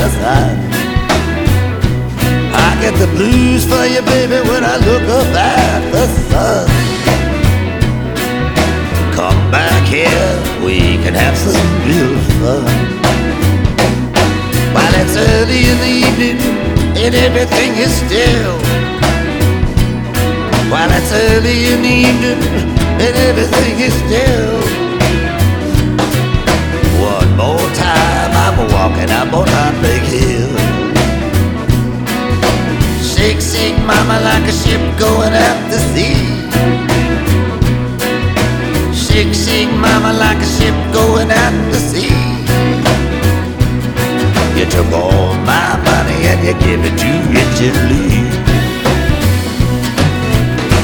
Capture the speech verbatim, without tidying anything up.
the sun. I get the blues for you, baby, when I look up at the sun. Come back here, we can have some real fun. While it's early in the evening and everything is still. While it's early in the evening and everything is still. One more time, I'm walking up on that big hill. Shake, shake, mama, like a ship going out to sea. Shake, shake, mama, like a ship going out to sea. You took all my money and you give it to Richard Lee.